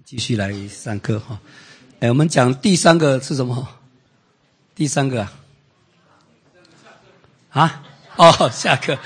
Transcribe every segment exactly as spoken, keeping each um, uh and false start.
继续来上课哈。哎，我们讲第三个是什么？第三个啊？啊？哦，下课。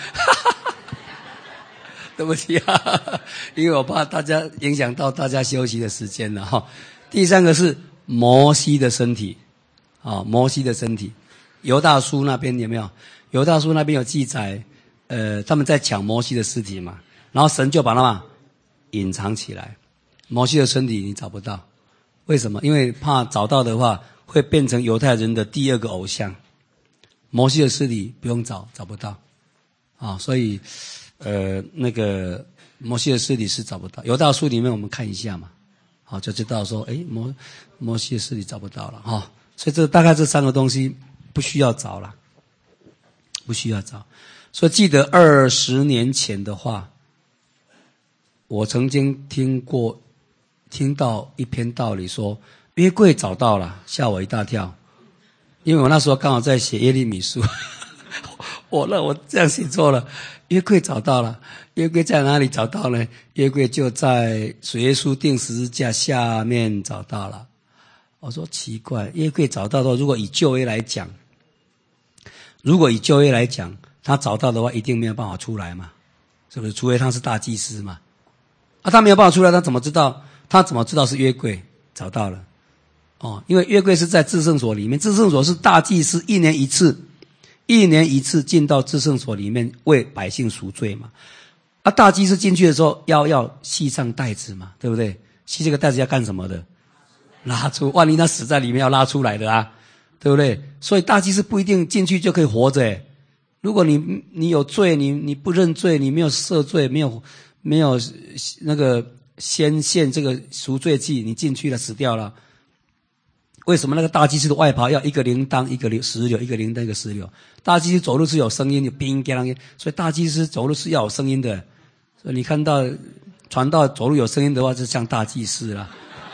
对不起啊，因为我怕大家影响到大家休息的时间了哈。第三个是摩西的身体，啊，摩西的身体。犹大书那边有没有？犹大书那边有记载，呃，他们在抢摩西的尸体嘛，然后神就把他们隐藏起来。摩西的身体你找不到，为什么？因为怕找到的话会变成犹太人的第二个偶像。摩西的尸体不用找，找不到，啊，所以。呃，那个摩西的尸体是找不到，犹大书里面我们看一下嘛，好就知道说，诶，摩摩西的尸体找不到了哈、哦，所以这大概这三个东西不需要找了，不需要找。所以记得二十年前的话，我曾经听过听到一篇道理说，约柜找到了，吓我一大跳，因为我那时候刚好在写耶利米书，我那我这样写错了。约柜找到了，约柜在哪里找到呢？约柜就在主耶稣钉十字架下面找到了。我说奇怪，约柜找到的话，如果以旧约来讲，如果以旧约来讲，他找到的话，一定没有办法出来嘛，是不是？除非他是大祭司嘛。啊，他没有办法出来，他怎么知道？他怎么知道是约柜找到了？哦，因为约柜是在至圣所里面，至圣所是大祭司一年一次。一年一次进到至圣所里面为百姓赎罪嘛，啊，大祭司进去的时候要要系上带子嘛，对不对？系这个带子要干什么的？拉出，万一他死在里面要拉出来的啊，对不对？所以大祭司不一定进去就可以活着诶。如果你你有罪，你你不认罪，你没有赦罪，没有没有那个先献这个赎罪祭，你进去了死掉了。为什么那个大祭司的外袍要一个铃铛一个石榴，一个铃铛一个石榴？大祭司走路是有声音，有叮叮啷，所以大祭司走路是要有声音的。所以你看到传道走路有声音的话，就像大祭司啦。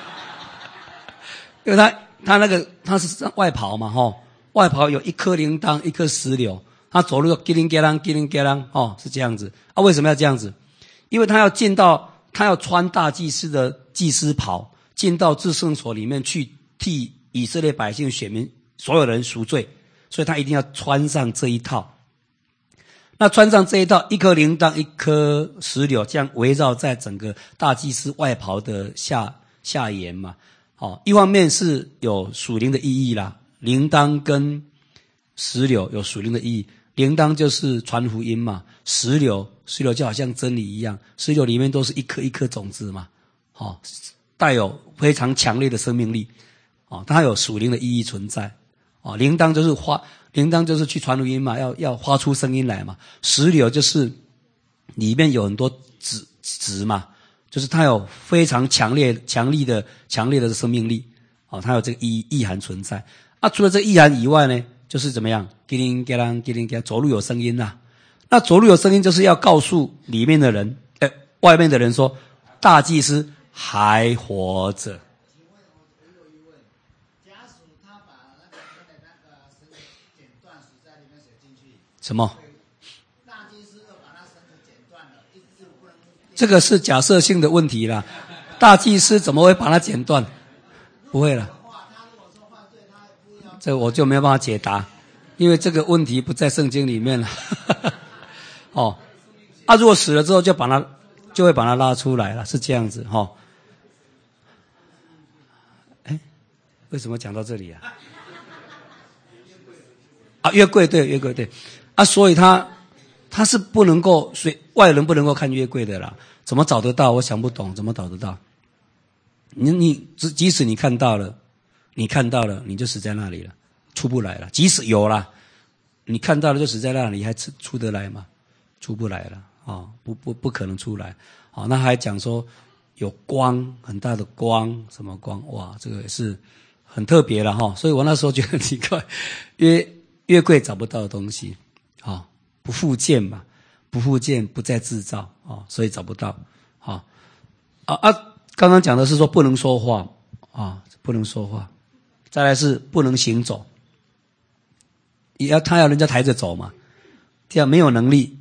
因为他他那个他是外袍嘛，吼，外袍有一颗铃铛，一颗石榴，他走路叽铃叽啷叽铃叽啷，哦，是这样子。啊，为什么要这样子？因为他要进到他要穿大祭司的祭司袍，进到至圣所里面去替以色列百姓选民所有人赎罪，所以他一定要穿上这一套。那穿上这一套，一颗铃铛一颗石榴，这样围绕在整个大祭司外袍的下下沿嘛。哦，一方面是有属灵的意义啦，铃铛跟石榴有属灵的意义。铃铛就是传福音嘛，石榴石榴就好像真理一样，石榴里面都是一颗一颗种子嘛，哦，带有非常强烈的生命力。哦，它有属灵的意义存在。哦，铃铛就是发，铃铛就是去传福音嘛，要要发出声音来嘛。石榴就是里面有很多籽籽嘛，就是它有非常强烈、强力的、强烈的生命力。哦，它有这个意意涵存在。啊，除了这个意涵以外呢，就是怎么样？叽铃叽啷，叽铃叽啷，走路有声音呐、啊。那走路有声音，就是要告诉里面的人，哎，外面的人说，大祭司还活着。什么？这个是假设性的问题啦。大祭司怎么会把它剪断？不会了。这我就没有办法解答，因为这个问题不在圣经里面了。哦，啊，如果死了之后就把它就会把它拉出来了，是这样子哈、哦。哎，为什么讲到这里啊？啊，约柜对，约柜对。啊，所以他他是不能够，所以外人不能够看约柜的啦。怎么找得到？我想不懂，怎么找得到？你你即使你看到了，你看到了，你就死在那里了，出不来了。即使有啦，你看到了就死在那里，还出出得来吗？出不来了啊、哦！不不不可能出来。好、哦，那还讲说有光，很大的光，什么光？哇，这个也是很特别了哈、哦。所以我那时候觉得很奇怪，约约柜找不到的东西。啊、哦，不复建嘛，不复建不再制造啊、哦，所以找不到。好、哦，啊啊，刚刚讲的是说不能说话啊、哦，不能说话，再来是不能行走，也要他要人家抬着走嘛，这样没有能力啊、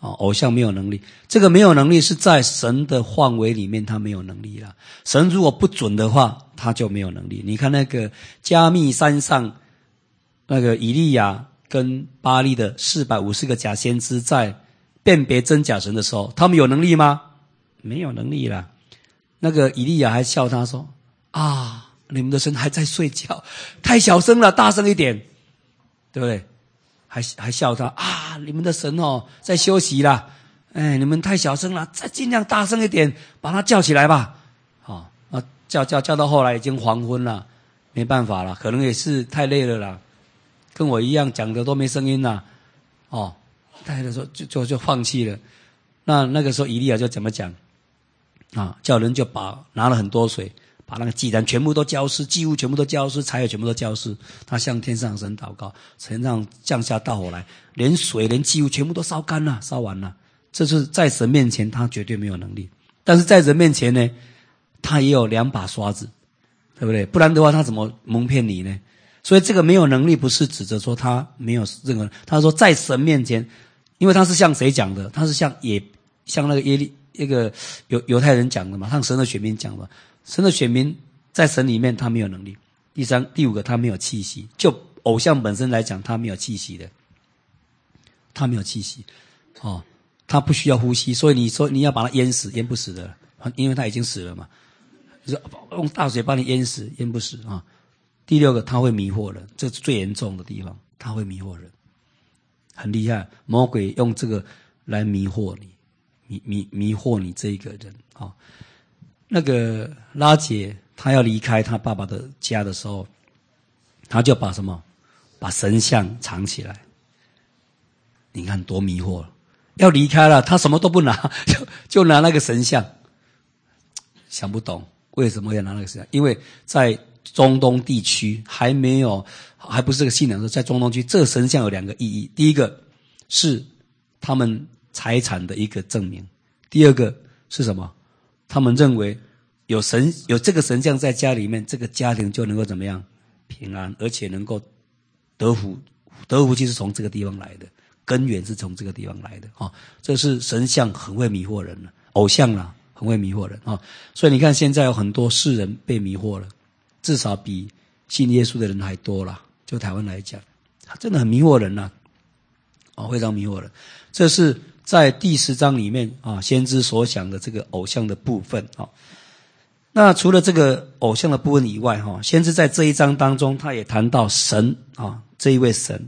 哦，偶像没有能力，这个没有能力是在神的范围里面，他没有能力啦。神如果不准的话，他就没有能力。你看那个加密山上，那个以利亚跟巴力的四百五十个假先知在辨别真假神的时候，他们有能力吗？没有能力啦。那个以利亚还笑他说：“啊，你们的神还在睡觉，太小声了，大声一点，对不对？”还还笑他啊！你们的神哦，在休息啦，哎，你们太小声了，再尽量大声一点，把他叫起来吧。好、哦，啊，叫叫叫到后来已经黄昏了，没办法了，可能也是太累了啦，跟我一样讲的都没声音啦。哦，太累的时候就就就放弃了。那那个时候以利亚就怎么讲啊？叫人就把拿了很多水，把那个祭坛全部都浇湿，祭物全部都浇湿，柴也全部都浇湿。他向天上神祷告，天上降下大火来，连水连祭物全部都烧干了，烧完了。这是在神面前他绝对没有能力，但是在人面前呢，他也有两把刷子，对不对？不然的话他怎么蒙骗你呢？所以这个没有能力不是指着说他没有任何，他说在神面前，因为他是向谁讲的？他是向也向那个耶利那个犹犹太人讲的嘛，向神的选民讲的。神的选民在神里面他没有能力。第三、第五个他没有气息，就偶像本身来讲他没有气息的，他没有气息，哦，他不需要呼吸，所以你说你要把他淹死，淹不死的，因为他已经死了嘛，就是用大水把你淹死，淹不死啊。第六个他会迷惑人，这是最严重的地方，他会迷惑人，很厉害，魔鬼用这个来迷惑你，迷迷迷惑你这一个人啊。那个拉结他要离开他爸爸的家的时候，他就把什么把神像藏起来，你看多迷惑了。要离开了，他什么都不拿，就就拿那个神像。想不懂为什么要拿那个神像，因为在中东地区还没有，还不是个信仰的时候，在中东区这个神像有两个意义，第一个是他们财产的一个证明，第二个是什么？他们认为有神有这个神像在家里面，这个家庭就能够怎么样平安，而且能够得福，得福气是从这个地方来的，根源是从这个地方来的啊、哦。这是神像很会迷惑人了，偶像啦很会迷惑人啊、哦。所以你看现在有很多世人被迷惑了，至少比信耶稣的人还多啦。就台湾来讲，真的很迷惑人啦、啊，哦，非常迷惑人。这是在第十章里面啊，先知所讲的这个偶像的部分啊。那除了这个偶像的部分以外哈，先知在这一章当中，他也谈到神啊，这一位神。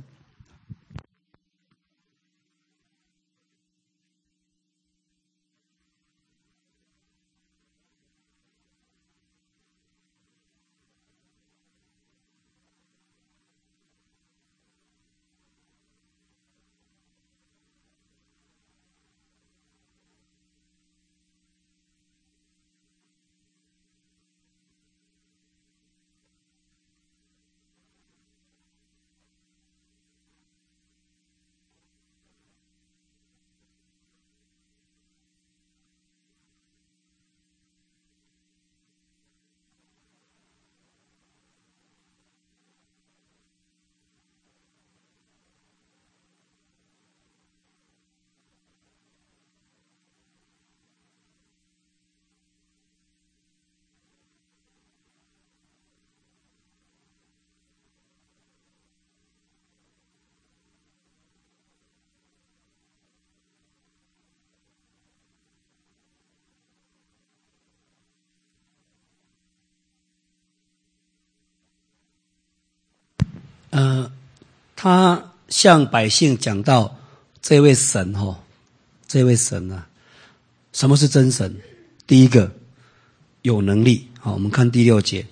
呃，他向百姓讲到这位神哈、哦，这位神啊，什么是真神？第一个有能力。好，我们看第六节。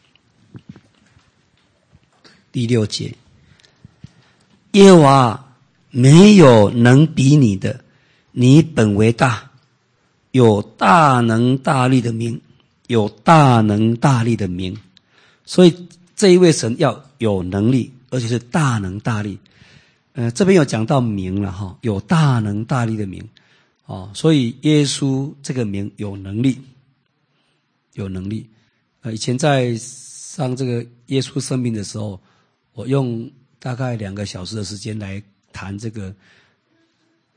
第六节，耶和华没有能比你的，你本为大，有大能大力的名，有大能大力的名。所以这一位神要有能力，而且是大能大力。呃，这边有讲到名了哈，有大能大力的名。哦，所以耶稣这个名有能力，有能力。呃，以前在上这个耶稣生命的时候，我用大概两个小时的时间来谈这个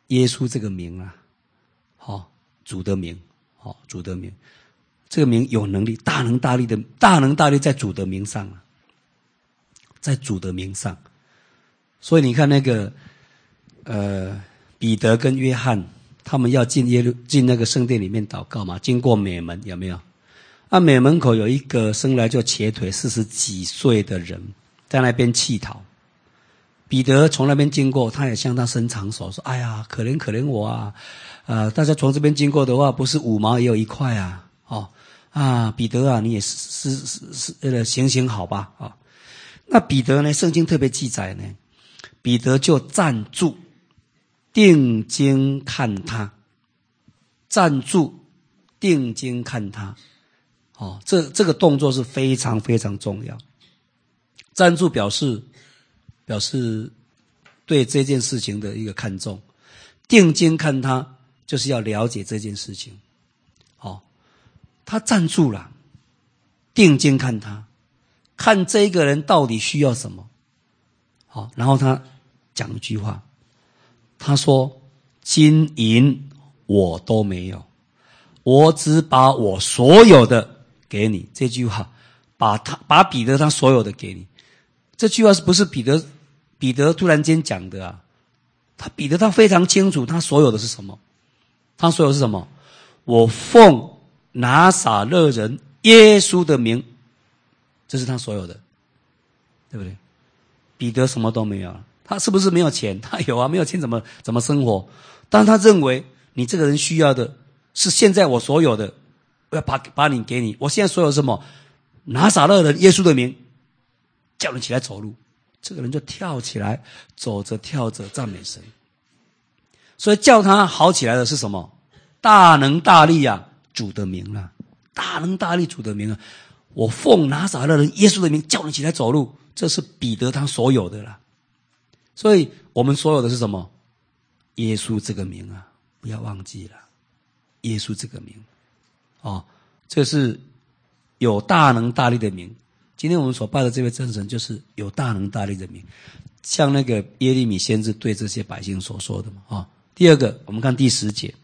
耶稣这个名啊，好、哦，主的名，好、哦，主的名，这个名有能力，大能大力的，大能大力在主的名上啊，在主的名上。所以你看那个，呃，彼得跟约翰，他们要进耶路进那个圣殿里面祷告嘛，经过美门，有没有？啊，美门口有一个生来就瘸腿四十几岁的人，在那边乞讨。彼得从那边经过，他也向他伸长手，说：“哎呀，可怜可怜我啊！呃，大家从这边经过的话，不是五毛也有一块啊！哦啊，彼得啊，你也是是是是呃，行行好吧啊、哦！那彼得呢？圣经特别记载呢，彼得就站住，定睛看他，站住，定睛看他。哦，这这个动作是非常非常重要。站住表示。”表示对这件事情的一个看重，定睛看他，就是要了解这件事情。好、哦，他站住了，定睛看他，看这个人到底需要什么。好、哦，然后他讲一句话，他说：“金银我都没有，我只把我所有的给你。”这句话，把他把彼得他所有的给你。这句话是不是彼得彼得突然间讲的啊？他彼得他非常清楚，他所有的是什么？他所有是什么？我奉拿撒勒人耶稣的名，这是他所有的，对不对？彼得什么都没有，他是不是没有钱？他有啊，没有钱怎么怎么生活？但他认为你这个人需要的是现在我所有的，我要把把你给你。我现在所有什么？拿撒勒人耶稣的名。叫人起来走路，这个人就跳起来，走着跳着赞美神。所以叫他好起来的是什么？大能大力啊，主的名啊，大能大力主的名啊！我奉拿撒勒人耶稣的名叫人起来走路，这是彼得他所有的啦。所以我们所有的是什么？耶稣这个名啊，不要忘记了，耶稣这个名，哦，这是有大能大力的名。今天我们所拜的这位真神就是有大能大力的名，像那个耶利米先知对这些百姓所说的嘛。啊、哦，第二个，我们看第十节，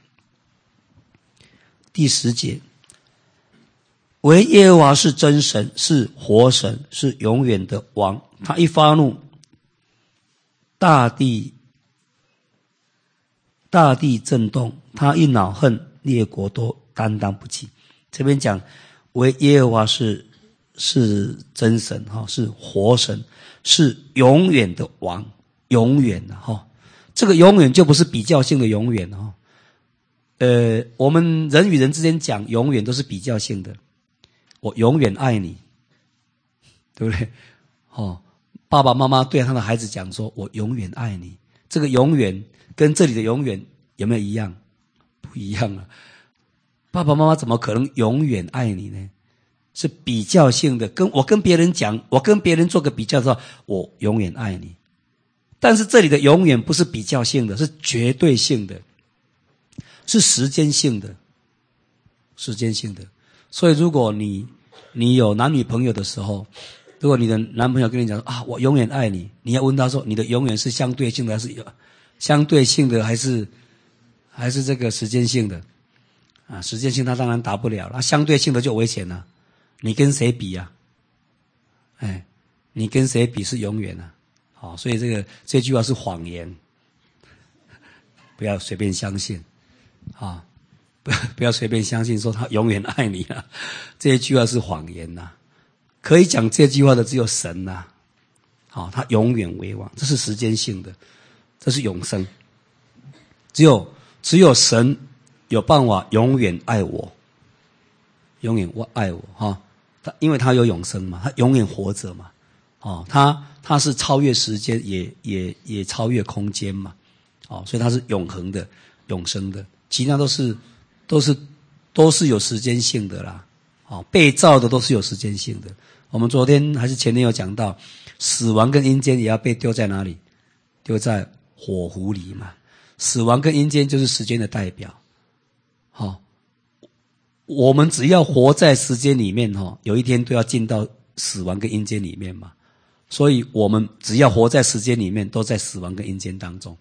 第十节，唯耶和华是真神，是活神，是永远的王。他一发怒，大地大地震动；他一恼恨，列国都担当不起。这边讲，唯耶和华是。是真神哈，是活神，是永远的王，永远的哈。这个永远就不是比较性的永远哈。呃，我们人与人之间讲永远都是比较性的，我永远爱你，对不对？哦，爸爸妈妈对他的孩子讲说，我永远爱你。这个永远跟这里的永远有没有一样？不一样啊。爸爸妈妈怎么可能永远爱你呢？是比较性的，跟我跟别人讲，我跟别人做个比较的时候，我永远爱你。但是这里的永远不是比较性的，是绝对性的，是时间性的，时间性的。所以如果你你有男女朋友的时候，如果你的男朋友跟你讲啊，我永远爱你，你要问他说，你的永远是相对性的还是有相对性的，还是还是这个时间性的？啊，时间性他当然答不了了，相对性的就危险了。你跟谁比呀、啊？哎，你跟谁比是永远啊？好，所以这个这句话是谎言，不要随便相信啊！不不要随便相信说他永远爱你啊！这一句话是谎言呐、啊，可以讲这句话的只有神呐、啊。好，他永远为王，这是时间性的，这是永生。只有只有神有办法永远爱我，永远我爱我哈。他因为他有永生嘛，他永远活着嘛，哦，他他是超越时间，也也也超越空间嘛，哦，所以他是永恒的、永生的，其他都是都是都是有时间性的啦，哦，被造的都是有时间性的。我们昨天还是前天有讲到，死亡跟阴间也要被丢在哪里？丢在火湖里嘛。死亡跟阴间就是时间的代表，好、哦。我们只要活在时间里面哈，有一天都要进到死亡跟阴间里面嘛。所以我们只要活在时间里面，都在死亡跟阴间当中。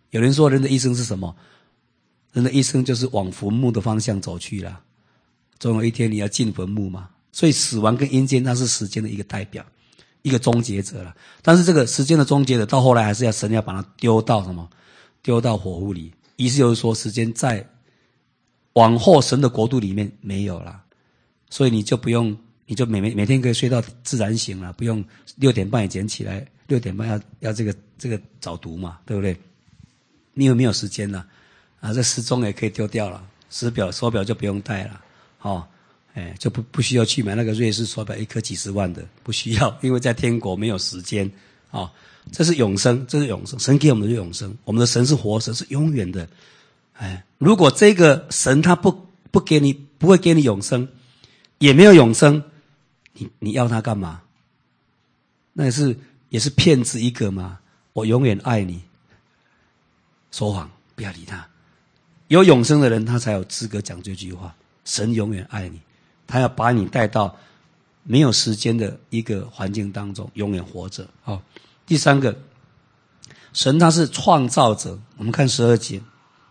有人说人的一生是什么？人的一生就是往坟墓的方向走去了，总有一天你要进坟墓嘛。所以死亡跟阴间它是时间的一个代表，一个终结者了。但是这个时间的终结者到后来还是要神要把它丢到什么？丢到火湖里。意思就是说时间在往后神的国度里面没有了，所以你就不用，你就每每每天可以睡到自然醒了，不用六点半以前起来，六点半要要这个这个早读嘛，对不对？你有没有时间呢？啊，这时钟也可以丢掉了，时表手表就不用戴了，哦，哎，就不不需要去买那个瑞士手表，一颗几十万的，不需要，因为在天国没有时间，哦，这是永生，这是永生，神给我们的永生，我们的神是活神，是永远的，哎，如果这个神他不不给你，不会给你永生，也没有永生，你你要他干嘛？那也是也是骗子一个嘛，我永远爱你，说谎，不要理他。有永生的人，他才有资格讲这句话。神永远爱你，他要把你带到没有时间的一个环境当中，永远活着。好，第三个，神他是创造者。我们看十二节，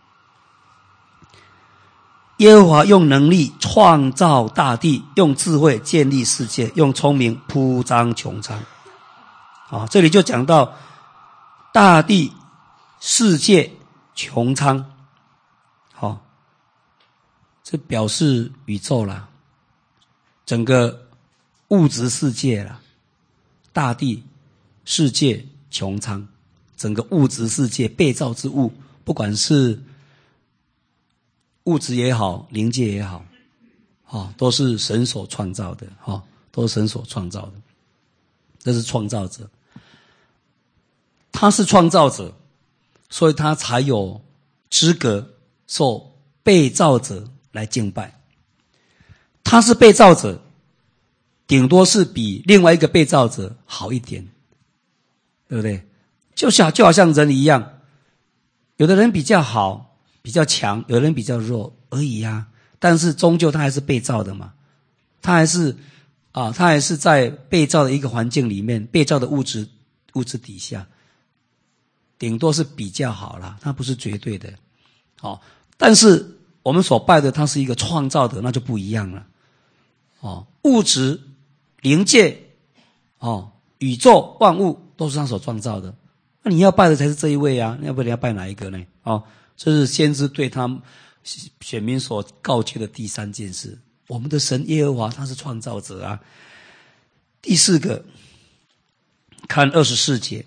耶和华用能力创造大地，用智慧建立世界，用聪明铺张穹苍。啊，这里就讲到大地、世界、穹苍。好，这表示宇宙啦，整个物质世界啦，大地、世界、穹苍，整个物质世界被造之物，不管是物质也好，灵界也好，哦，都是神所创造的，哦，都是神所创造的，这是创造者。他是创造者，所以他才有资格受被造者来敬拜。他是被造者，顶多是比另外一个被造者好一点，对不对？就像就好像人一样，有的人比较好，比较强，有的人比较弱而已啊。但是终究他还是被造的嘛，他还是啊，他还是在被造的一个环境里面，被造的物质物质底下，顶多是比较好啦，它不是绝对的。哦，但是我们所拜的他是一个创造的，那就不一样了。哦，物质、灵界、哦，宇宙万物都是他所创造的。那你要拜的才是这一位啊，要不然你要拜哪一个呢？哦，这是先知对他选民所告诫的第三件事。我们的神耶和华他是创造者啊。第四个，看二十四节，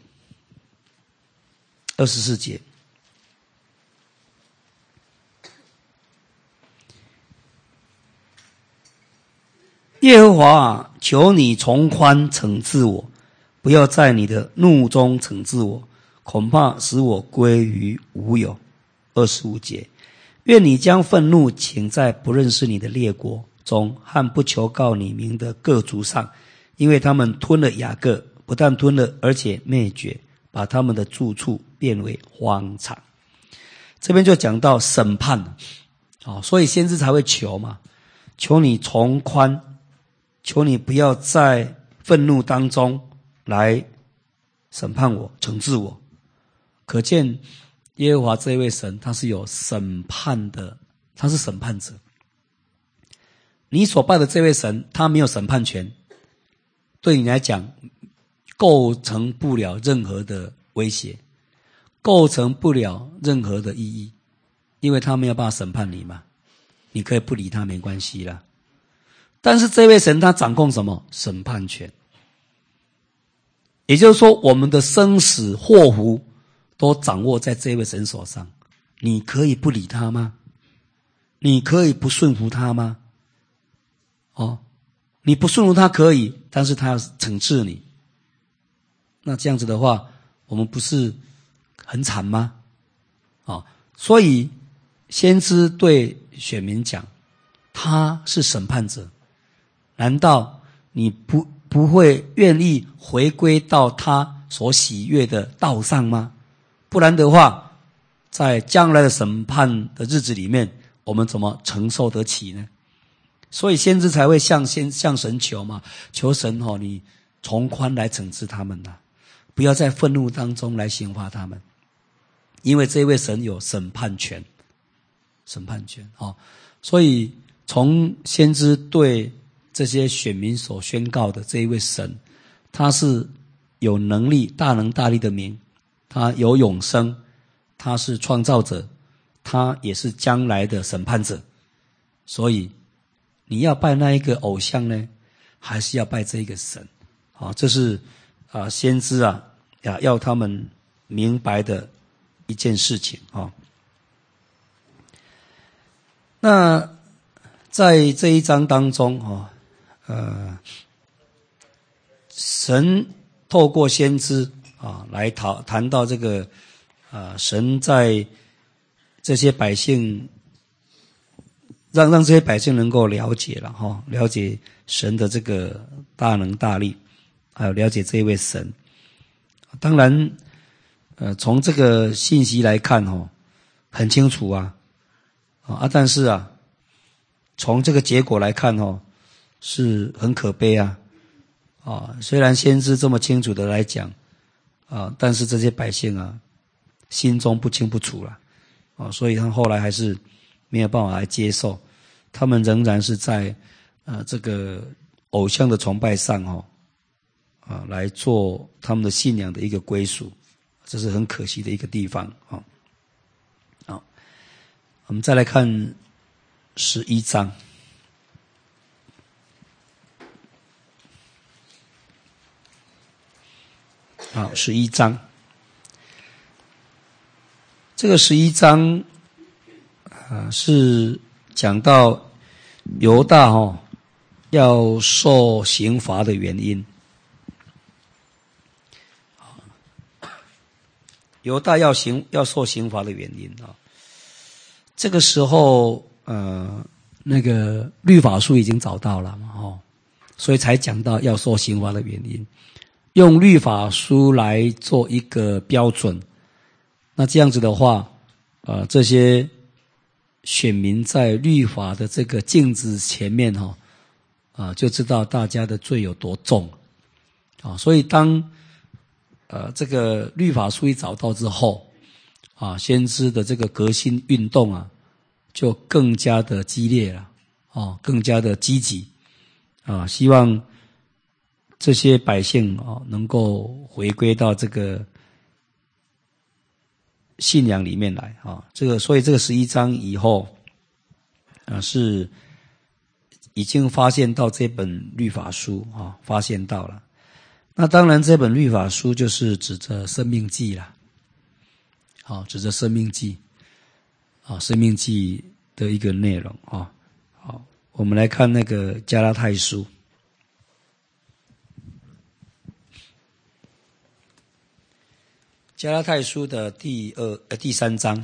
二十四节。耶和华啊，求你从宽惩治我，不要在你的怒中惩治我，恐怕使我归于无有。二十五节，愿你将愤怒倾在不认识你的列国中，和不求告你名的各族上，因为他们吞了雅各，不但吞了，而且灭绝，把他们的住处变为荒场。这边就讲到审判了，哦，所以先知才会求嘛，求你从宽，求你不要在愤怒当中来审判我，惩治我。可见耶和华这一位神，他是有审判的，他是审判者。你所拜的这位神，他没有审判权，对你来讲构成不了任何的威胁，构成不了任何的意义，因为他没有办法审判你嘛，你可以不理他没关系啦。但是这位神他掌控什么？审判权。也就是说，我们的生死祸福都掌握在这位神手上。你可以不理他吗？你可以不顺服他吗？哦，你不顺服他可以，但是他要惩治你。那这样子的话，我们不是很惨吗？哦，所以先知对选民讲，他是审判者。难道你不不会愿意回归到他所喜悦的道上吗？不然的话，在将来的审判的日子里面，我们怎么承受得起呢？所以先知才会向先向神求嘛，求神哦，你从宽来惩治他们呐、啊，不要在愤怒当中来刑罚他们。 因为这位神有审判权，审判权啊，所以从先知对这些选民所宣告的这一位神，他是有能力、大能大力的名，他有永生，他是创造者，他也是将来的审判者。所以你要拜那一个偶像呢，还是要拜这一个神？啊，这是啊先知啊呀要他们明白的一件事情啊。那在这一章当中啊，呃，神透过先知啊来讨谈到这个啊，神在这些百姓。让让这些百姓能够了解了哈，了解神的这个大能大力，还有了解这一位神。当然，呃，从这个信息来看哈，很清楚啊，啊，但是啊，从这个结果来看哈，是很可悲啊，啊，虽然先知这么清楚的来讲，啊，但是这些百姓啊，心中不清不楚了，啊，所以他后来还是。没有办法来接受，他们仍然是在呃这个偶像的崇拜上哦，啊来做他们的信仰的一个归属，这是很可惜的一个地方啊。好，我们再来看十一章。好，十一章，这个十一章。啊，是讲到犹大哦要受刑罚的原因。犹大要刑要受刑罚的原因啊。这个时候，呃，那个律法书已经找到了嘛，哦，所以才讲到要受刑罚的原因，用律法书来做一个标准。那这样子的话，呃，这些。选民在律法的这个镜子前面哈，啊，就知道大家的罪有多重，啊，所以当呃这个律法书一找到之后，啊，先知的这个革新运动啊，就更加的激烈了，啊，更加的积极，啊，希望这些百姓啊能够回归到这个。信仰里面来啊，这个所以这个十一章以后，啊是已经发现到这本律法书啊，发现到了。那当然，这本律法书就是指着生命记啦，好，指着生命记，啊，生命记的一个内容啊。好，我们来看那个加拉太书。加拉太书的第二呃第三章，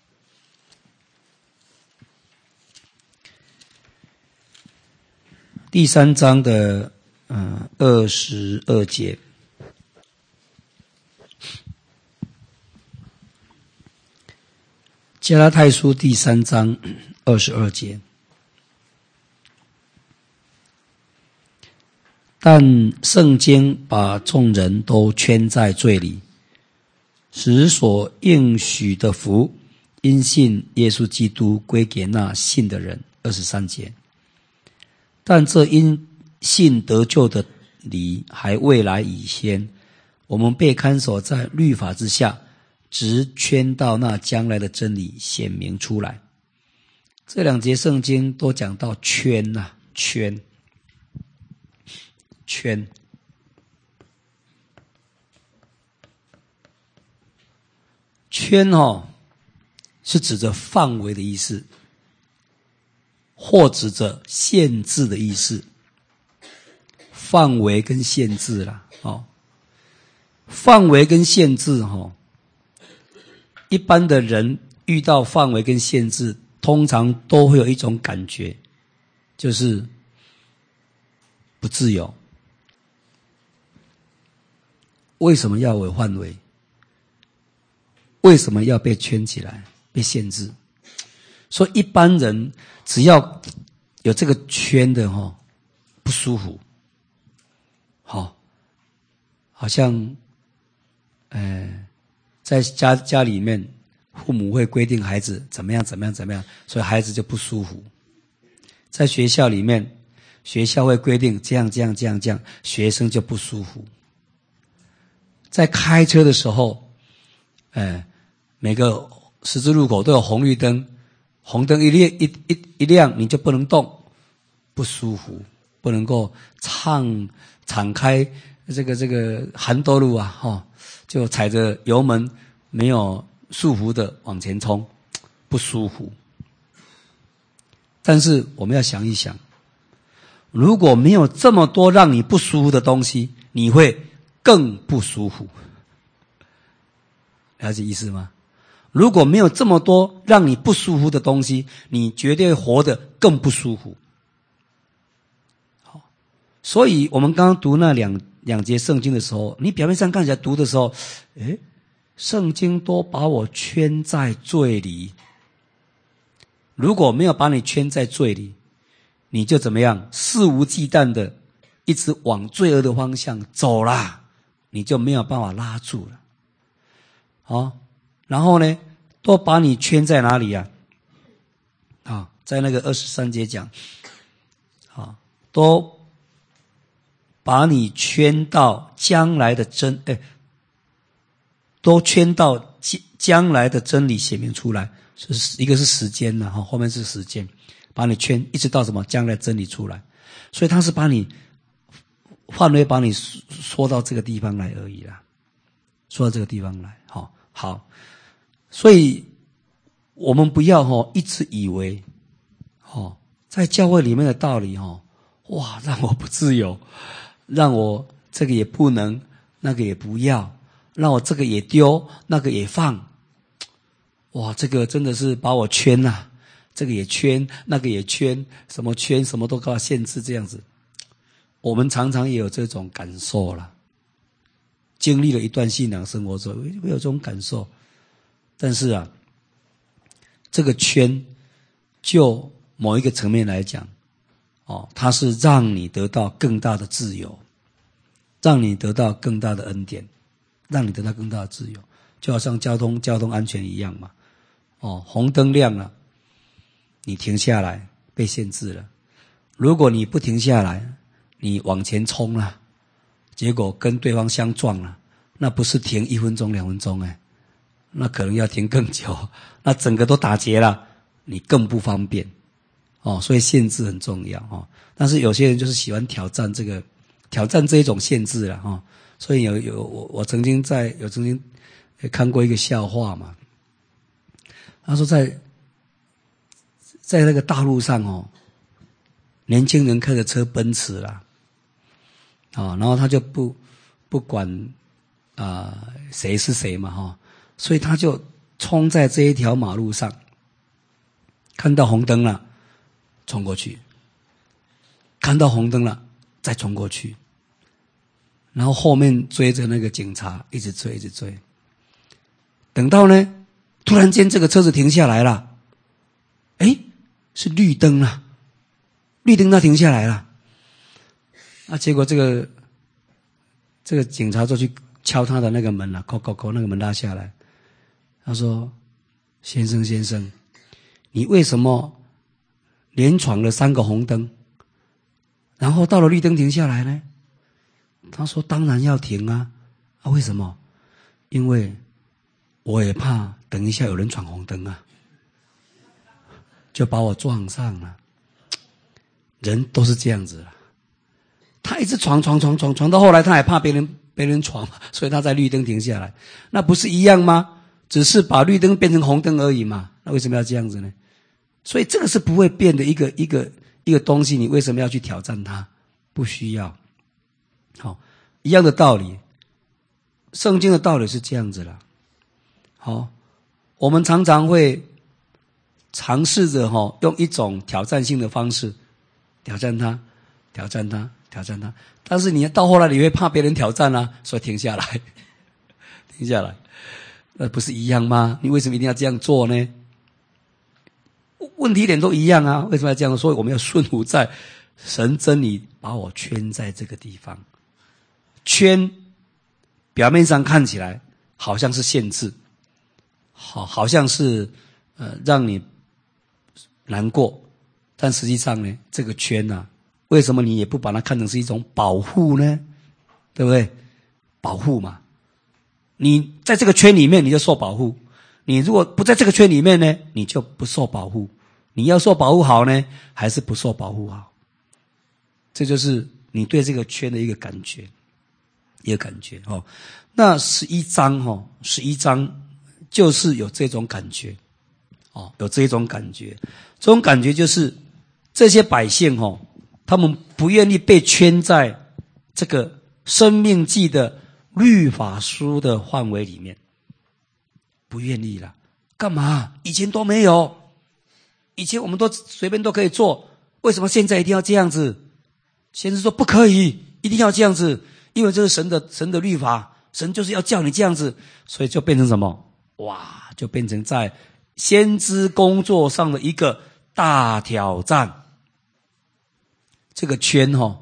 第三章的呃二十二节，加拉太书第三章二十二节，但圣经把众人都圈在罪里。使所应许的福因信耶稣基督归给那信的人。二十三节，但这因信得救的理还未来以先，我们被看守在律法之下，直圈到那将来的真理显明出来。这两节圣经都讲到圈啊，圈圈圈哦，是指着范围的意思，或指着限制的意思。范围跟限制啦，哦，范围跟限制哈、哦，一般的人遇到范围跟限制，通常都会有一种感觉，就是不自由。为什么要有范围？为什么要被圈起来、被限制？所以一般人只要有这个圈的哈，不舒服，好，好像，呃，在家家里面父母会规定孩子怎么样怎么样怎么样，所以孩子就不舒服。在学校里面，学校会规定这样这样这样这样，学生就不舒服。在开车的时候，哎，每个十字路口都有红绿灯，红灯一亮一一一亮你就不能动，不舒服，不能够畅敞开这个这个含多路啊，哈、哦，就踩着油门没有束缚的往前冲，不舒服。但是我们要想一想，如果没有这么多让你不舒服的东西，你会更不舒服。了解意思吗？如果没有这么多让你不舒服的东西，你绝对活得更不舒服。好，所以我们刚刚读那两两节圣经的时候，你表面上看起来读的时候，诶，圣经都把我圈在罪里。如果没有把你圈在罪里，你就怎么样？肆无忌惮的一直往罪恶的方向走啦，你就没有办法拉住了。好，然后呢，都把你圈在哪里啊？啊，在那个二十三节讲，啊，都把你圈到将来的真，哎，都圈到将来的真理显明出来。是一个是时间呢，哈，后面是时间，把你圈一直到什么将来真理出来，所以他是把你范围把你缩到这个地方来而已啦，缩到这个地方来，好，好，所以我们不要哈一直以为，哈，在教会里面的道理哈，哇，让我不自由，让我这个也不能，那个也不要，让我这个也丢，那个也放。哇，这个真的是把我圈啊，这个也圈，那个也圈，什么圈什么都给我限制这样子。我们常常也有这种感受啦，经历了一段信仰生活之后会有这种感受。但是啊，这个圈就某一个层面来讲，哦，它是让你得到更大的自由，让你得到更大的恩典，让你得到更大的自由，就好像交通交通安全一样嘛。哦，红灯亮了，你停下来被限制了。如果你不停下来，你往前冲了，结果跟对方相撞了，那不是停一分钟两分钟哎，那可能要停更久，那整个都打结了，你更不方便。哦，所以限制很重要哦。但是有些人就是喜欢挑战这个，挑战这一种限制了哦。所以有有我我曾经在有曾经看过一个笑话嘛。他说在在那个大陆上哦，年轻人开着车奔驰啦，啊、哦，然后他就不不管啊、呃、谁是谁嘛哈、哦，所以他就冲在这一条马路上，看到红灯了，冲过去，看到红灯了，再冲过去，然后后面追着那个警察，一直追，一直追，等到呢。突然间，这个车子停下来了，哎，是绿灯了，绿灯它停下来了，啊，结果这个这个警察就去敲他的那个门了，扣扣扣，那个门拉下来，他说：“先生先生，你为什么连闯了三个红灯，然后到了绿灯停下来呢？”他说：“当然要停啊，啊，为什么？因为我也怕。”等一下，有人闯红灯啊，就把我撞上了。人都是这样子啦，他一直闯闯闯闯闯到后来，他还怕别人别人闯，所以他在绿灯停下来。那不是一样吗？只是把绿灯变成红灯而已嘛。那为什么要这样子呢？所以这个是不会变的一个一个一个东西，你为什么要去挑战它？不需要。好，一样的道理，圣经的道理是这样子啦。好。我们常常会尝试着哈，用一种挑战性的方式挑战他，挑战他，挑战他。但是你到后来你会怕别人挑战啊，所以停下来，停下来，那不是一样吗？你为什么一定要这样做呢？问题点都一样啊，为什么要这样？所以我们要顺服在神真理把我圈在这个地方，圈表面上看起来好像是限制。 好好像是呃让你难过，但实际上呢，这个圈啊，为什么你也不把它看成是一种保护呢？对不对？保护嘛，你在这个圈里面你就受保护，你如果不在这个圈里面呢，你就不受保护。你要受保护好呢，还是不受保护好？这就是你对这个圈的一个感觉，一个感觉哦。那十一章哦，十一章就是有这种感觉哦，有这种感觉。这种感觉就是这些百姓哦，他们不愿意被圈在这个生命记的律法书的范围里面，不愿意了。干嘛？以前都没有，以前我们都随便都可以做，为什么现在一定要这样子？先知说不可以，一定要这样子，因为这是神的神的律法，神就是要叫你这样子，所以就变成什么？哇，就变成在先知工作上的一个大挑战。这个圈哦，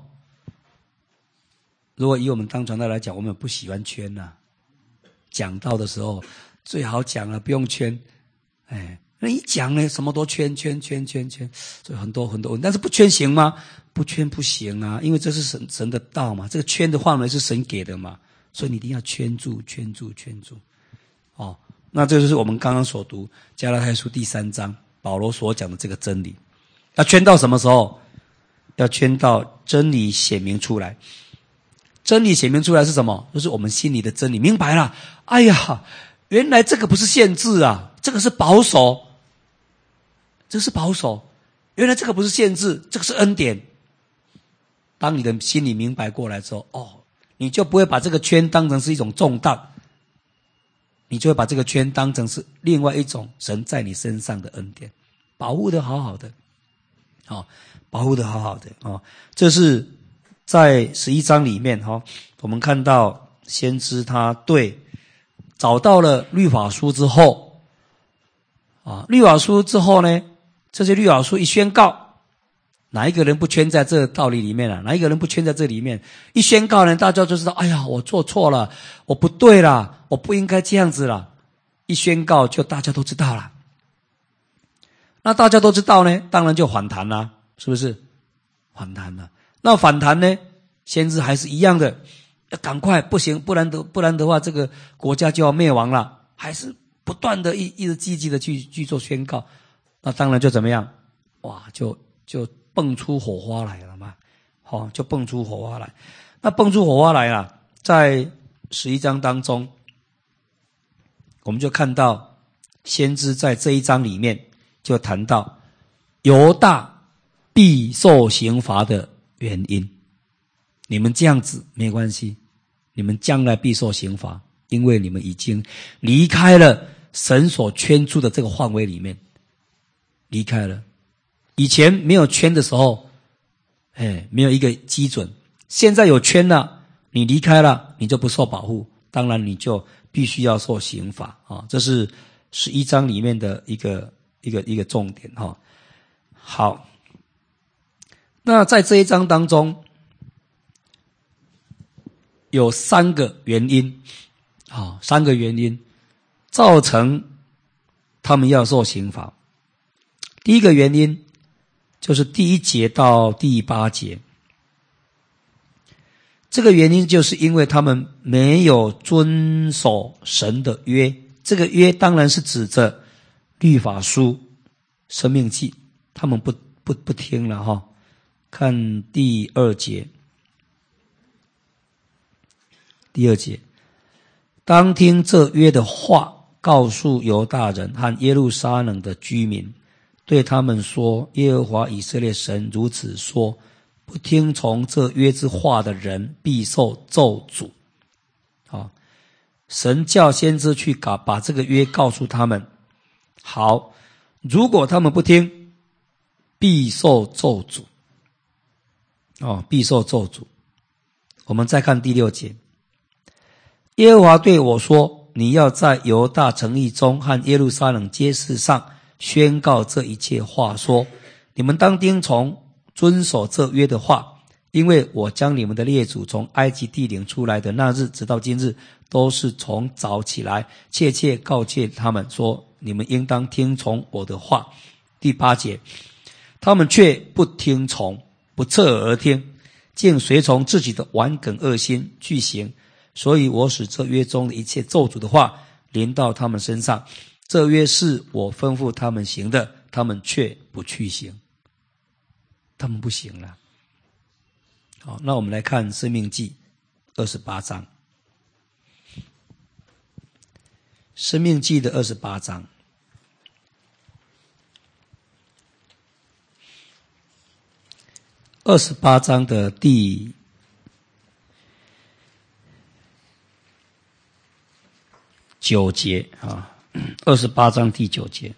如果以我们当传道来讲，我们不喜欢圈呐、啊。讲道的时候最好讲了，不用圈。哎，那一讲呢，什么都圈圈圈圈圈，所以很多很多问题。但是不圈行吗？不圈不行啊，因为这是神神的道嘛，这个圈的范围是神给的嘛，所以你一定要圈住圈住圈住。哦，那这就是我们刚刚所读加拉太书第三章保罗所讲的这个真理。要圈到什么时候？要圈到真理显明出来。真理显明出来是什么？就是我们心里的真理明白了。哎呀，原来这个不是限制啊，这个是保守，这是保守。原来这个不是限制，这个是恩典。当你的心里明白过来之后，哦，你就不会把这个圈当成是一种重担，你就会把这个圈当成是另外一种神在你身上的恩典，保护得好好的，哦，保护得好好的哦。这是在十一章里面哈、哦，我们看到先知他对找到了律法书之后，啊，律法书之后呢，这些律法书一宣告。哪一个人不圈在这个道理里面啊？哪一个人不圈在这里面？一宣告呢，大家就知道，哎呀，我做错了，我不对啦，我不应该这样子啦。一宣告，就大家都知道了。那大家都知道呢，当然就反弹啦，是不是？反弹了。那反弹呢，先知还是一样的，要赶快，不行，不然的不然的话，这个国家就要灭亡了。还是不断的一一直积极的去去做宣告。那当然就怎么样？哇，就就。蹦出火花来了嘛，好、哦，就蹦出火花来。那蹦出火花来了，在十一章当中，我们就看到先知在这一章里面就谈到犹大必受刑罚的原因。你们这样子没关系，你们将来必受刑罚，因为你们已经离开了神所圈住的这个范围里面，离开了。以前没有圈的时候，哎，没有一个基准。现在有圈了，你离开了，你就不受保护，当然你就必须要受刑罚啊。这是十一章里面的一个一个一个重点哈。好，那在这一章当中，有三个原因啊，三个原因造成他们要受刑罚。第一个原因。就是第一节到第八节，这个原因就是因为他们没有遵守神的约，这个约当然是指着律法书、生命记，他们不不不听了哈。看第二节，第二节，当听这约的话，告诉犹大人和耶路撒冷的居民。对他们说，耶和华以色列神如此说，不听从这约之话的人必受咒诅。啊，神叫先知去把把这个约告诉他们。好，如果他们不听，必受咒诅。哦，必受咒诅。我们再看第六节，耶和华对我说，你要在犹大城邑中和耶路撒冷街市上宣告这一切话，说你们当听从遵守这约的话， 因为我将你们的列祖从埃及地领出来的那日，直到今日，都是从早起来，切切告诫他们说，你们应当听从我的话。第八节，他们却不听从，不侧耳而听，竟随从自己的顽梗恶心去行。所以我使这约中的一切咒诅的话临到他们身上。这约是我吩咐他们行的，他们却不去行。他们不行了。好，那我们来看申命记二十八章。申命记的二十八章。二十八章的第九节啊，二十八章第九节。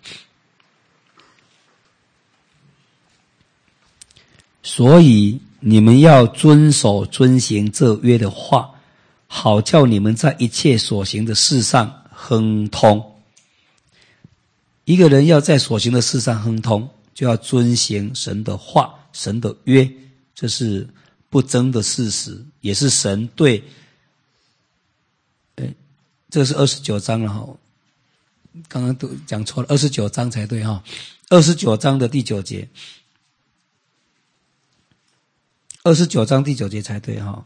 所以你们要遵守遵行这约的话，好叫你们在一切所行的事上亨通。一个人要在所行的事上亨通，就要遵行神的话，神的约，这是不争的事实，也是神对，诶，这个是二十九章了哈，刚刚都讲错了，二十九章才对哈，二十九章的第九节，二十九章第九节才对哈，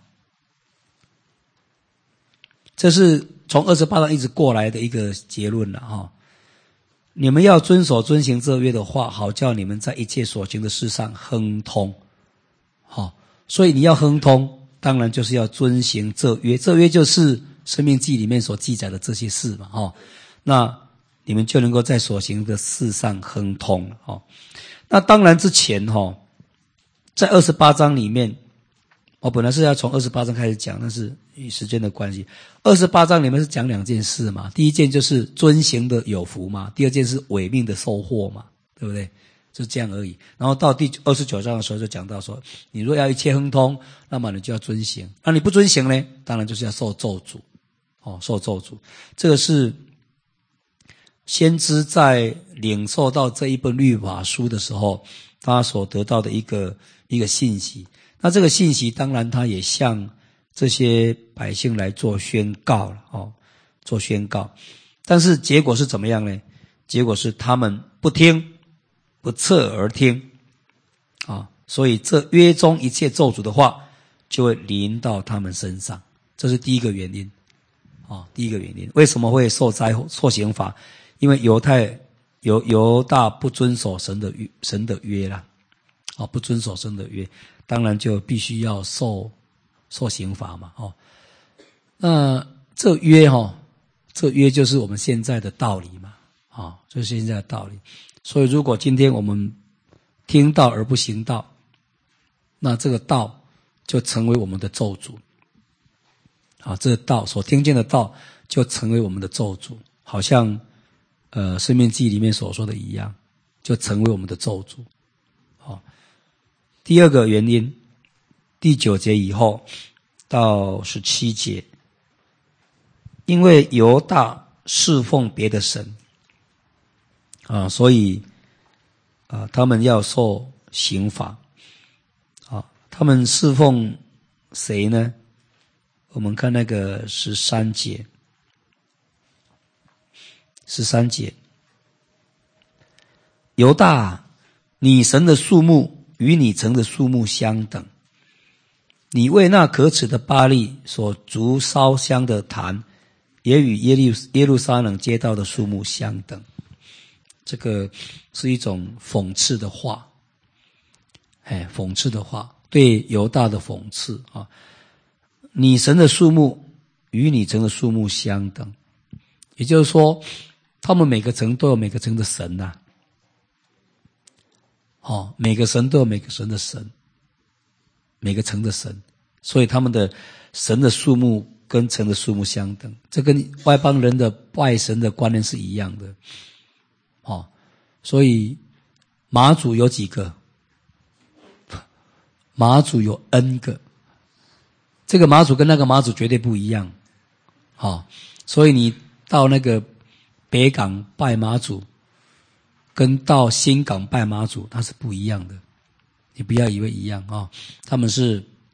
这是从二十八章一直过来的一个结论了哈。你们要遵守遵行这约的话，好叫你们在一切所行的事上亨通。好，所以你要亨通，当然就是要遵行这约。这约就是申命记里面所记载的这些事嘛，哈。那你们就能够在所行的事上亨通了，哈。那当然之前哈，在二十八章里面，我本来是要从二十八章开始讲，但是与时间的关系，二十八章里面是讲两件事嘛。第一件就是遵行的有福嘛，第二件是违命的收获嘛，对不对？就这样而已。然后到第二十九章的时候就讲到说，你若要一切亨通，那么你就要遵行。那你不遵行呢，当然就是要受咒诅，哦，受咒诅。这个是先知在领受到这一本律法书的时候，他所得到的一个一个信息。那这个信息当然他也向这些百姓来做宣告了，哦，做宣告。但是结果是怎么样呢？结果是他们不听，不侧耳听，啊，所以这约中一切咒诅的话就会临到他们身上。这是第一个原因，啊，第一个原因。为什么会受灾受刑罚？因为犹太犹犹大不遵守神的约，神的约啦，啊，不遵守神的约，当然就必须要受受刑罚嘛，哦。那这约哈、哦，这约就是我们现在的道理嘛，啊、哦，就是现在的道理。所以如果今天我们听道而不行道，那这个道就成为我们的咒诅。啊，这个道所听见的道就成为我们的咒诅，好像呃《申命记》里面所说的一样，就成为我们的咒诅。好，第二个原因，第九节以后到十七节，因为犹大侍奉别的神啊，所以啊，他们要受刑罚。啊，他们侍奉谁呢？我们看那个十三节，十三节，犹大，你神的数目与你城的数目相等，你为那可耻的巴力所筑烧香的坛，也与耶路耶路撒冷街道的数目相等。这个是一种讽刺的话，哎，讽刺的话，对犹大的讽刺啊。你神的数目与你城的数目相等，也就是说，他们每个城都有每个城的神呐、啊，哦，每个神都有每个神的神，每个城的神，所以他们的神的数目跟城的数目相等，这跟外邦人的拜神的观念是一样的，哦，所以马祖有几个？马祖有 N 个。这个马祖跟那个马祖绝对不一样，好、哦，所以你到那个北港拜马祖，跟到新港拜马祖，它是不一样的。你不要以为一样啊、哦，他们是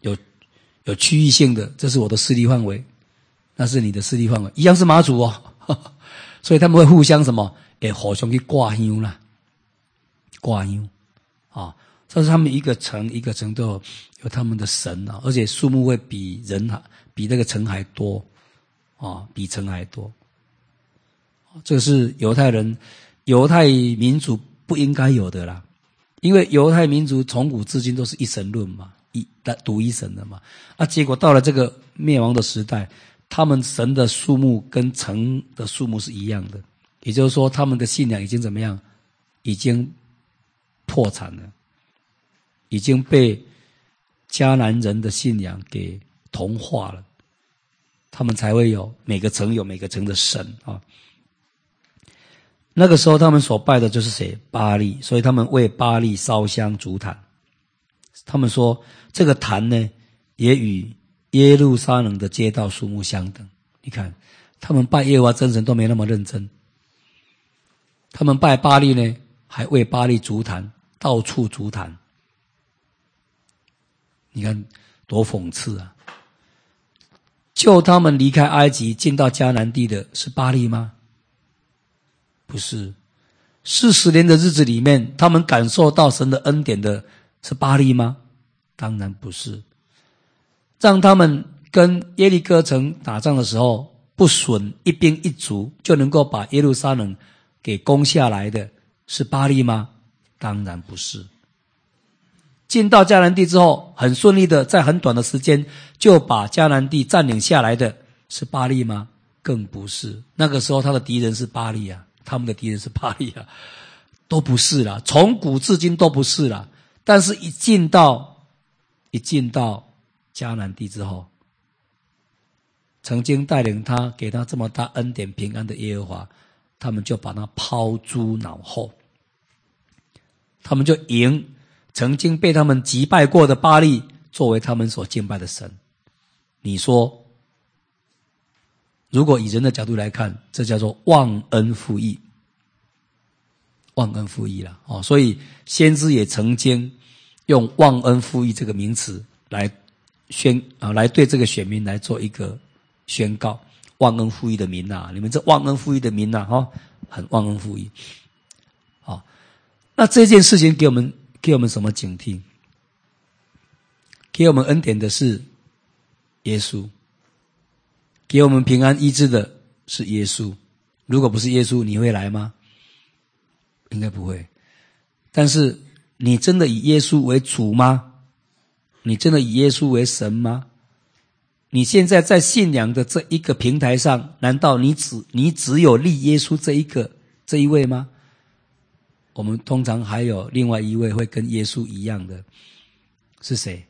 有区域性的，这是我的势力范围，那是你的势力范围，一样是妈祖哦，呵呵，所以他们会互相什么？诶，互相去挂香啦，挂香啊，这是他们一个城一个城都有有他们的神啊，而且数目会比人比那个城还多啊，比城还多。这个是犹太人犹太民族不应该有的啦，因为犹太民族从古至今都是一神论嘛，一独一神的嘛，啊，结果到了这个灭亡的时代，他们神的数目跟城的数目是一样的，也就是说他们的信仰已经怎么样？已经破产了，已经被迦南人的信仰给同化了，他们才会有每个城有每个城的神啊。那个时候他们所拜的就是谁？巴力，所以他们为巴力烧香烛坛。他们说这个坛呢，也与耶路撒冷的街道数目相等。你看，他们拜耶和华真神都没那么认真，他们拜巴力呢，还为巴力烛坛，到处烛坛。你看多讽刺啊！救他们离开埃及进到迦南地的是巴力吗？不是。四十年的日子里面，他们感受到神的恩典的是巴力吗？当然不是。让他们跟耶利哥城打仗的时候，不损一兵一卒就能够把耶路撒冷给攻下来的是巴力吗？当然不是。进到迦南地之后，很顺利的在很短的时间就把迦南地占领下来的是巴力吗？更不是。那个时候他的敌人是巴力啊，他们的敌人是巴力啊，都不是啦，从古至今都不是啦。但是一进到一进到迦南地之后，曾经带领他给他这么大恩典平安的耶和华，他们就把他抛诸脑后，他们就迎曾经被他们击败过的巴力作为他们所敬拜的神。你说如果以人的角度来看，这叫做忘恩负义，忘恩负义啦哦，所以先知也曾经用忘恩负义这个名词来宣啊，来对这个选民来做一个宣告，忘恩负义的民啊，你们这忘恩负义的民啊，哈、哦，很忘恩负义。好、哦，那这件事情给我们给我们什么警惕？给我们恩典的是耶稣，给我们平安医治的是耶稣。如果不是耶稣，你会来吗？应该不会。但是你真的以耶稣为主吗？你真的以耶稣为神吗？你现在在信仰的这一个平台上，难道你只你只有立耶稣这一个这一位吗？我们通常还有另外一位会跟耶稣一样的，是谁？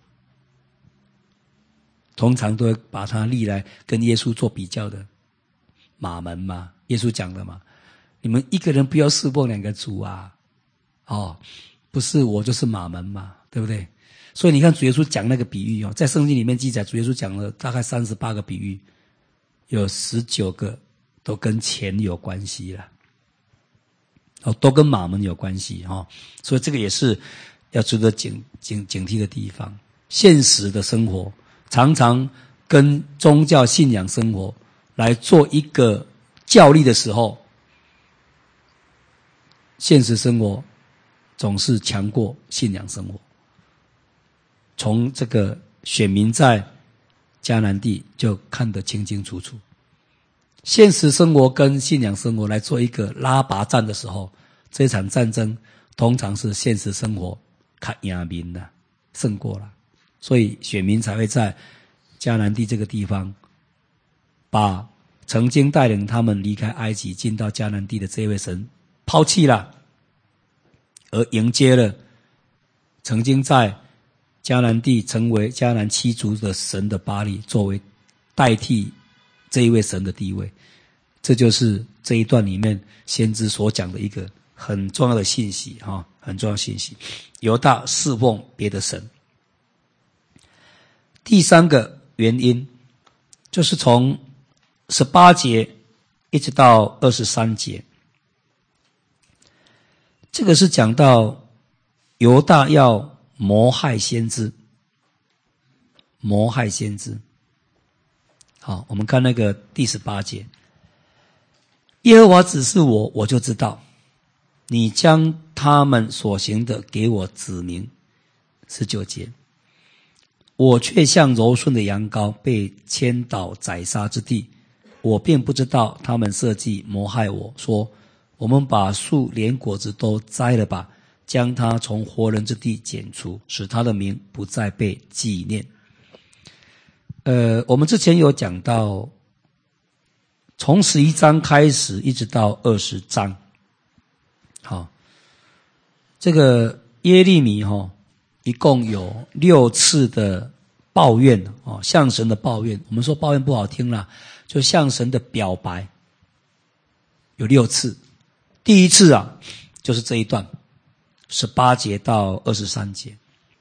通常都会把他立来跟耶稣做比较的，马门嘛，耶稣讲的嘛，你们一个人不要侍奉两个主啊，哦，不是我就是马门嘛，对不对？所以你看主耶稣讲那个比喻哦，在圣经里面记载，主耶稣讲了大概三十八个比喻，有十九个都跟钱有关系了，哦，都跟马门有关系哈、哦，所以这个也是要值得警警警惕的地方。现实的生活常常跟宗教信仰生活来做一个较力的时候，现实生活总是强过信仰生活。从这个选民在迦南地就看得清清楚楚，现实生活跟信仰生活来做一个拉拔战的时候，这场战争通常是现实生活较赢民的胜过了，所以选民才会在迦南地这个地方把曾经带领他们离开埃及进到迦南地的这位神抛弃了，而迎接了曾经在迦南地成为迦南七族的神的巴力，作为代替这一位神的地位。这就是这一段里面先知所讲的一个很重要的信息哈，很重要的信息。犹大侍奉别的神。第三个原因就是从十八节一直到二十三节，这个是讲到犹大要谋害先知， 谋害先知。好，我们看那个第十八节，耶和华指示我，我就知道，你将他们所行的给我指明。十九节，我却像柔顺的羊羔被牵倒宰杀之地，我便不知道他们设计谋害我，说我们把树连果子都摘了吧，将他从活人之地剪除，使他的名不再被纪念。呃，我们之前有讲到，从十一章开始一直到二十章，好，这个耶利米哈、哦，一共有六次的抱怨哦，向神的抱怨。我们说抱怨不好听啦，就向神的表白，有六次。第一次啊，就是这一段，十八节到二十三节，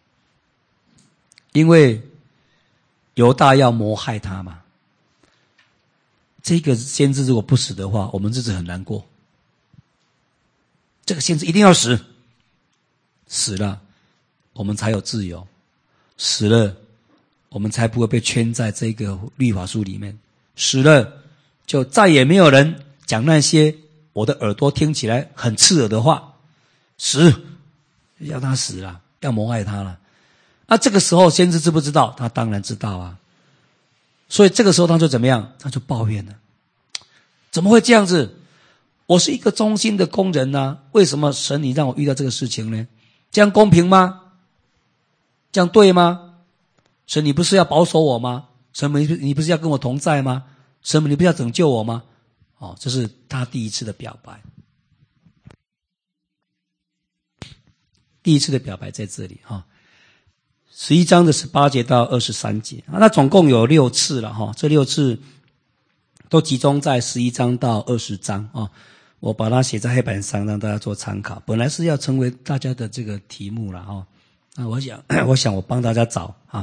因为犹大要谋害他嘛，这个先知如果不死的话，我们日子很难过。这个先知一定要死，死了我们才有自由，死了我们才不会被圈在这个律法书里面，死了就再也没有人讲那些我的耳朵听起来很刺耳的话，死，要他死了，要谋害他了。那这个时候先知知不知道？他当然知道啊。所以这个时候他就怎么样？他就抱怨了，怎么会这样子？我是一个忠心的工人啊，为什么神你让我遇到这个事情呢？这样公平吗？这样对吗？神你不是要保守我吗？神你不是要跟我同在吗？神你不是要拯救我吗？哦，这是他第一次的表白。第一次的表白在这里哈、哦，十一章的十八节到二十三节啊，那总共有六次了哈、哦，这六次都集中在十一章到二十章啊、哦，我把它写在黑板上让大家做参考。本来是要成为大家的这个题目了哈、哦，那我想我想我帮大家找啊。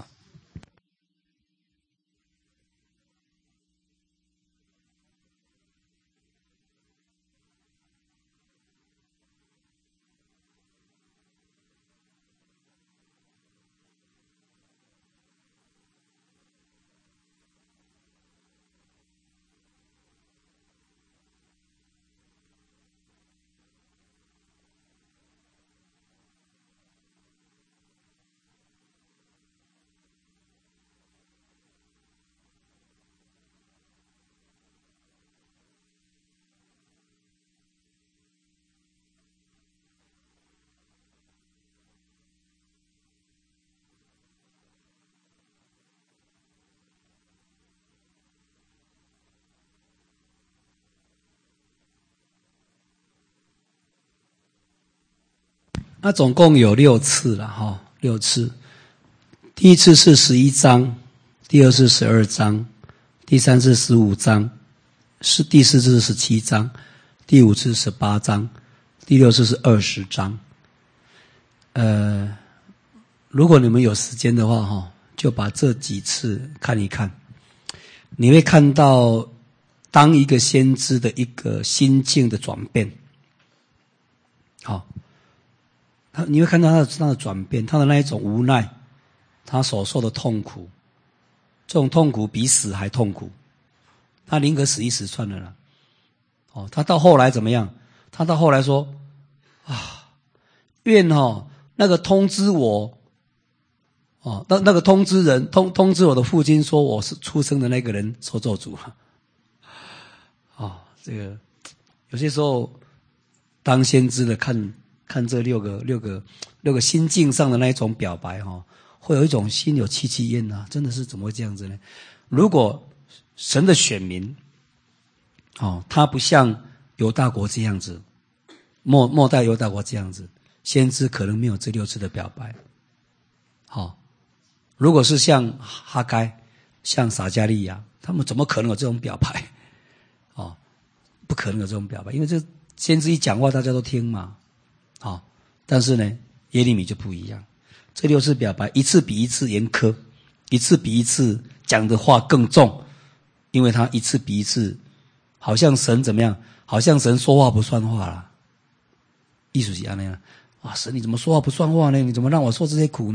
那总共有六次了哈，六次。第一次是十一章，第二次十二章，第三次十五章，是第四次十七章，第五次十八章，第六次是二十章。呃，如果你们有时间的话哈，就把这几次看一看，你会看到当一个先知的一个心境的转变。好。他你会看到他的他的转变，他的那一种无奈，他所受的痛苦，这种痛苦比死还痛苦，他宁可死一死算了啦。哦，他到后来怎么样？他到后来说啊，愿哦那个通知我，哦那那个通知人通通知我的父亲说我是出生的那个人受咒诅了。哦，这个有些时候当先知的看。看这六个六个六个心境上的那一种表白哈、哦，会有一种心有戚戚焉呐，真的是怎么会这样子呢？如果神的选民，哦，他不像犹大国这样子，末末代犹大国这样子，先知可能没有这六次的表白。好、哦，如果是像哈该、像撒迦利亚，他们怎么可能有这种表白？哦，不可能有这种表白，因为这先知一讲话，大家都听嘛。好、哦，但是呢，耶利米就不一样。这六次表白，一次比一次严苛，一次比一次讲的话更重，因为他一次比一次，好像神怎么样？好像神说话不算话了。意思是这样啊，神你怎么说话不算话呢？你怎么让我受这些苦呢？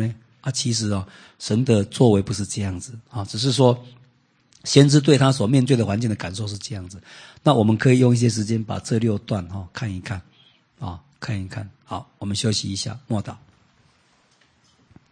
啊，其实哦，神的作为不是这样子啊，只是说先知对他所面对的环境的感受是这样子。那我们可以用一些时间把这六段哈、哦、看一看啊，看一看。好，我们休息一下，默祷。